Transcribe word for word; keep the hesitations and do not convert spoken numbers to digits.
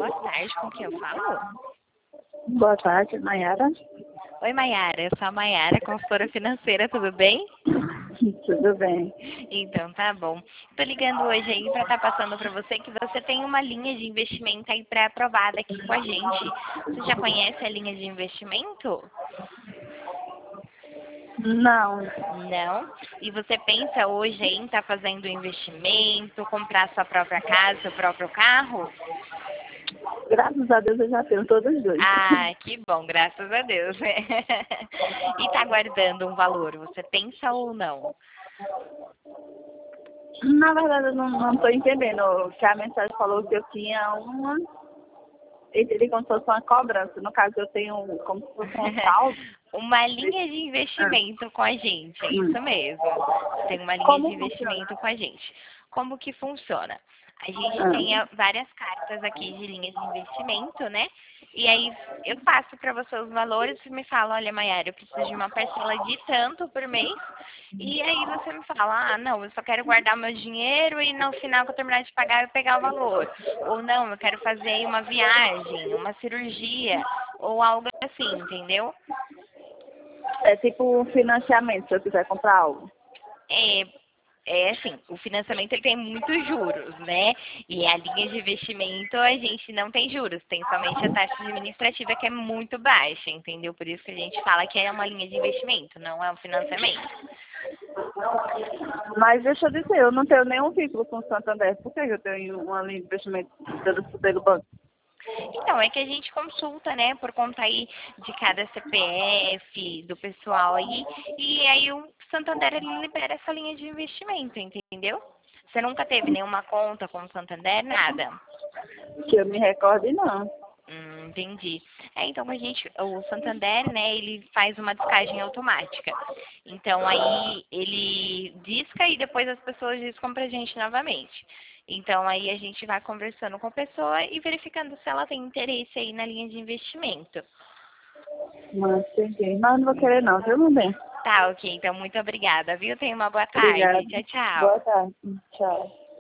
boa tarde, com quem eu falo? Boa tarde, Nayara. Oi, Maiara, eu sou a Maiara, consultora financeira, tudo bem? Tudo bem. Então, tá bom. Tô ligando hoje aí para estar passando para você que você tem uma linha de investimento aí pré-aprovada aqui com a gente. Você já conhece a linha de investimento? Não, Não? E você pensa hoje aí em estar fazendo investimento, comprar sua própria casa, seu próprio carro? graças a Deus eu já tenho todos os dois. Ah, que bom, graças a Deus. E tá guardando um valor, você pensa ou não? Na verdade, eu não, não estou entendendo, que a mensagem falou que eu tinha uma, eu entendi como se fosse uma cobrança. No caso, eu tenho como se fosse um saldo. Uma linha de investimento com a gente, é isso mesmo. Você tem uma linha Como de investimento funciona? com a gente. Como que funciona? A gente Ah, tem a- várias cartas aqui de linha de investimento, né? E aí eu passo para você os valores e me fala, olha, Maiara, eu preciso de uma parcela de tanto por mês. E aí você me fala, ah, não, eu só quero guardar meu dinheiro e no final que eu terminar de pagar eu pegar o valor. Ou não, eu quero fazer aí uma viagem, uma cirurgia, ou algo assim, entendeu? é tipo um financiamento, se eu quiser comprar algo. É, é assim, o financiamento ele tem muitos juros, né? E a linha de investimento a gente não tem juros, tem somente a taxa administrativa que é muito baixa, entendeu? Por isso que a gente fala que é uma linha de investimento, não é um financiamento. Mas deixa eu dizer, eu não tenho nenhum vínculo com o Santander. Por que eu tenho uma linha de investimento pelo, pelo banco? Então, é que a gente consulta, né, por conta aí de cada C P F, do pessoal aí, e aí o Santander ele libera essa linha de investimento, entendeu? Você nunca teve nenhuma conta com o Santander, nada? Que eu me recorde, não. Hum, entendi. É, então a gente, o Santander, né, ele faz uma descagem automática. Então aí ele disca e depois as pessoas discam pra gente novamente. Então aí a gente vai conversando com a pessoa e verificando se ela tem interesse aí na linha de investimento. Mas entendi. Mas não vou querer não, viu, meu bem? Tá, ok. Então muito obrigada, viu? Tenha uma boa tarde. Obrigada. Tchau, tchau. Boa tarde. Tchau.